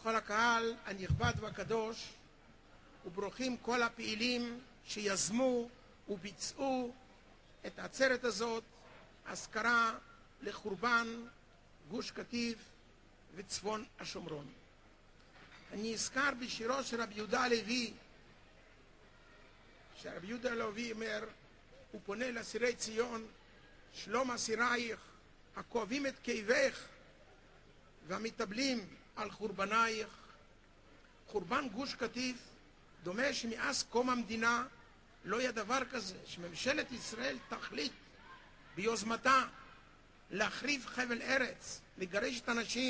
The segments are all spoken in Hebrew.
וכל הקהל הנכבד והקדוש, וברוכים כל הפעילים שיזמו וביצעו את העצרת הזאת, אזכרה לחורבן גוש קטיף וצפון השומרון. אני אזכר בשירו של רבי יהודה הלוי, שרבי יהודה הלוי אומר, הוא פונה לאסירי ציון, שלום אסירייך, הכואבים את כאבך והמתאבלים על חורבנייך. חורבן גוש קטיף דומה שמאז קום המדינה לא היה דבר כזה, שממשלת ישראל תחליט ביוזמתה להחריב חבל ארץ, לגרש את האנשים,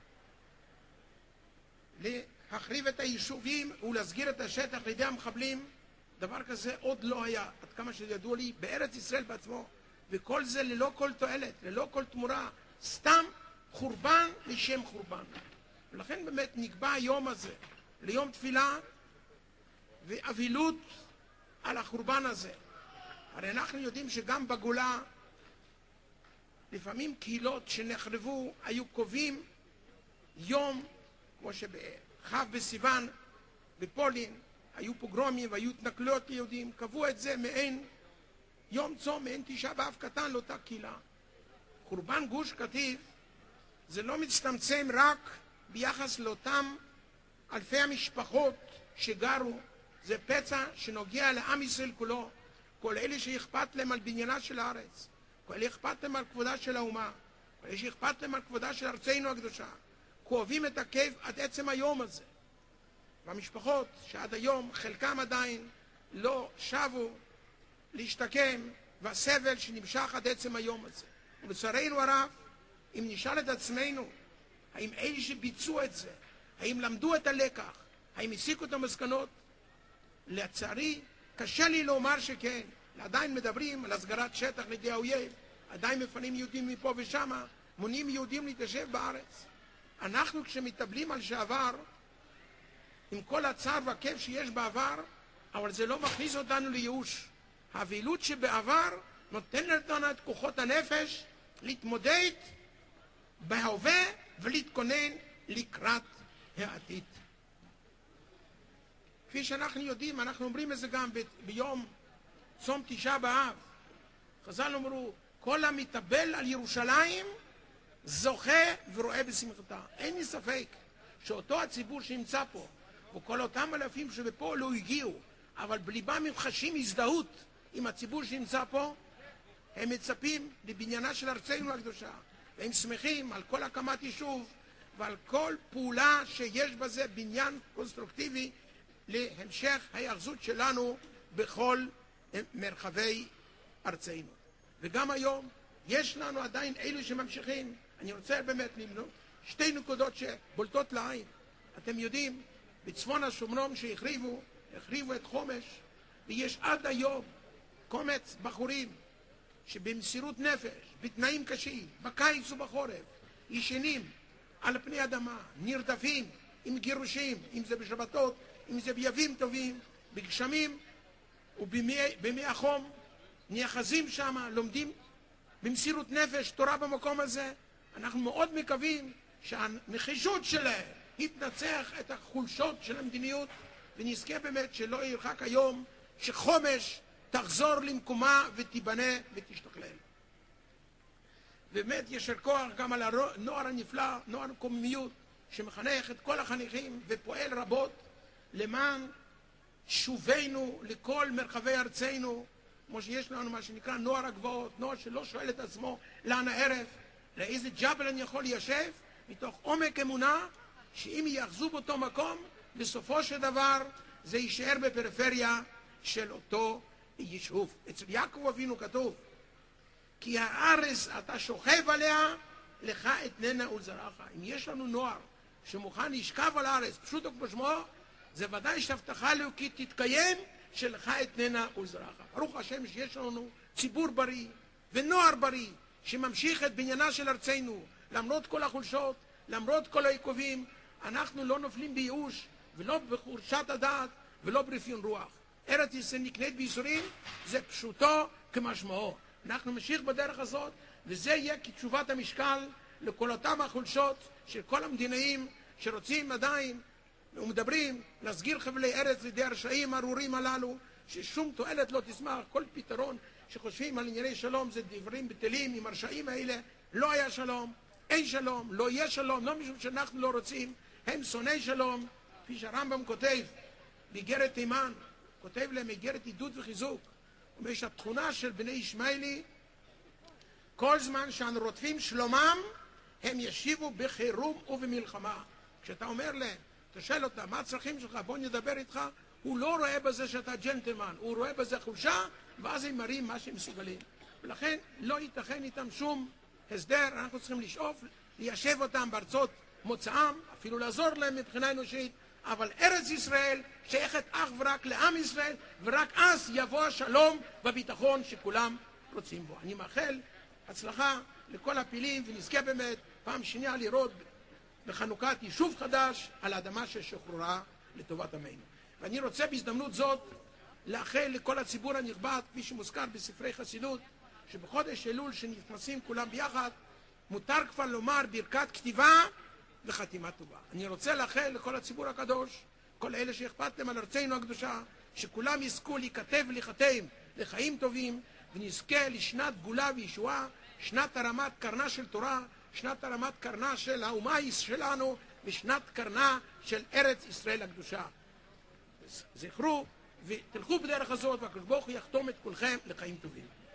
להחריב את היישובים ולהסגיר את השטח לידי המחבלים. דבר כזה עוד לא היה, עד כמה שידוע לי, בארץ ישראל בעצמו, וכל זה ללא כל תועלת, ללא כל תמורה, סתם חורבן לשם חורבן. ולכן באמת נקבע היום הזה ליום תפילה ואבילות על החורבן הזה. הרי אנחנו יודעים שגם בגולה לפעמים קהילות שנחרבו היו קובעים יום, כמו שבחב בסיוון בפולין היו פוגרומים והיו התנכלויות ליהודים, קבעו את זה מעין יום צום, מעין תשעה באב קטן לאותה קהילה. חורבן גוש קטיף זה לא מצטמצם רק ביחס לאותם אלפי המשפחות שגרו, זה פצע שנוגע לעם ישראל כולו, כל אלה שאכפת להם על בניינה של הארץ, כל אלה שאכפת להם על כבודה של האומה, כל אלה שאכפת להם על כבודה של ארצנו הקדושה, כואבים את הכאב עד עצם היום הזה. והמשפחות שעד היום חלקם עדיין לא שבו להשתקם, והסבל שנמשך עד עצם היום הזה. ובצערנו הרב, אם נשאל את עצמנו, האם אלה שביצעו את זה, האם למדו את הלקח, האם הסיקו את המסקנות? לצערי, קשה לי לומר שכן. עדיין מדברים על הסגרת שטח לידי האויב, עדיין מפנים יהודים מפה ושמה, מונעים יהודים להתיישב בארץ. אנחנו כשמתאבלים על שעבר, עם כל הצער והכאב שיש בעבר, אבל זה לא מכניס אותנו לייאוש. האבילות שבעבר נותנת לנו את כוחות הנפש להתמודד בהווה ולהתכונן לקראת העתיד. כפי שאנחנו יודעים, אנחנו אומרים את זה גם ביום צום תשעה באב. חז"ל אמרו, כל המתאבל על ירושלים זוכה ורואה בשמחתה. אין לי ספק שאותו הציבור שנמצא פה, וכל אותם אלפים שבפה לא הגיעו, אבל בליבם הם חשים הזדהות עם הציבור שנמצא פה, הם מצפים לבניינה של ארצנו הקדושה, והם שמחים על כל הקמת יישוב ועל כל פעולה שיש בזה בניין קונסטרוקטיבי להמשך ההיאחזות שלנו בכל מרחבי ארצנו. וגם היום יש לנו עדיין אלו שממשיכים. אני רוצה באמת למנות שתי נקודות שבולטות לעין. אתם יודעים, בצפון השומרון שהחריבו את חומש, ויש עד היום קומץ בחורים שבמסירות נפש, בתנאים קשים, בקיץ ובחורף, ישנים על פני אדמה, נרדפים עם גירושים, אם זה בשבתות, אם זה בימים טובים, בגשמים ובימי החום, נאחזים שם, לומדים במסירות נפש תורה במקום הזה. אנחנו מאוד מקווים שהנחישות שלהם יתנצח את החולשות של המדיניות, ונזכה באמת שלא ירחק היום שחומש תחזור למקומה ותיבנה ותשתכלל. באמת ישר כוח גם על הנוער הנפלא, נוער קוממיות, שמחנך את כל החניכים ופועל רבות למען שובנו לכל מרחבי ארצנו, כמו שיש לנו מה שנקרא נוער הגבעות, נוער שלא שואל את עצמו לאן הערב, לאיזה ג'בל אני יכול ליישב, מתוך עומק אמונה שאם יאחזו באותו מקום, בסופו של דבר זה יישאר בפריפריה של אותו יישוב. אצל יעקב אבינו כתוב, כי הארץ אתה שוכב עליה, לך אתננה ולזרעך. אם יש לנו נוער שמוכן לשכב על הארץ, פשוט כמו שמו, זה ודאי שהבטחה אלוקית תתקיים, שלך אתננה ולזרעך. ברוך השם שיש לנו ציבור בריא ונוער בריא, שממשיך את בניינה של ארצנו, למרות כל החולשות, למרות כל העיכובים. אנחנו לא נופלים בייאוש, ולא בחורשת הדעת, ולא ברפיון רוח. ארץ ישראל נקנית בייסורים, זה פשוטו כמשמעו. אנחנו נמשיך בדרך הזאת, וזה יהיה כתשובת המשקל לכל אותם החולשות של כל המדינאים שרוצים עדיין ומדברים להסגיר חבלי ארץ לידי הרשעים הארורים הללו, ששום תועלת לא תשמח. כל פתרון שחושבים על ענייני שלום זה דברים בטלים. עם הרשעים האלה לא היה שלום, אין שלום, לא יהיה שלום, לא משום שאנחנו לא רוצים, הם שונאי שלום. כפי שהרמב"ם כותב באיגרת תימן, כותב להם איגרת עידוד וחיזוק, אומר שהתכונה של בני ישמעאלי, כל זמן שאנו רודפים שלומם, הם ישיבו בחירום ובמלחמה. כשאתה אומר להם, אתה שואל אותם, מה הצרכים שלך? בוא נדבר איתך. הוא לא רואה בזה שאתה ג'נטלמן, הוא רואה בזה חולשה, ואז הם מראים מה שהם מסוגלים. ולכן לא ייתכן איתם שום הסדר. אנחנו צריכים לשאוף, ליישב אותם בארצות מוצאם, אפילו לעזור להם מבחינה אנושית, אבל ארץ ישראל שייכת אך ורק לעם ישראל, ורק אז יבוא השלום והביטחון שכולם רוצים בו. אני מאחל הצלחה לכל הפעילים, ונזכה באמת פעם שנייה לראות בחנוכת יישוב חדש על האדמה ששוחררה לטובת עמנו. ואני רוצה בהזדמנות זאת לאחל לכל הציבור הנכבד, כפי שמוזכר בספרי חסידות, שבחודש אלול שנכנסים כולם ביחד, מותר כבר לומר ברכת כתיבה וחתימה טובה. אני רוצה לאחל לכל הציבור הקדוש, כל אלה שאכפת להם על ארצנו הקדושה, שכולם יזכו להיכתב ולהיחתם לחיים טובים, ונזכה לשנת גאולה וישועה, שנת הרמת קרנה של תורה, שנת הרמת קרנה של האומה שלנו, ושנת קרנה של ארץ ישראל הקדושה. זכרו ותלכו בדרך הזאת, והקדוש ברוך הוא יחתום את כולכם לחיים טובים.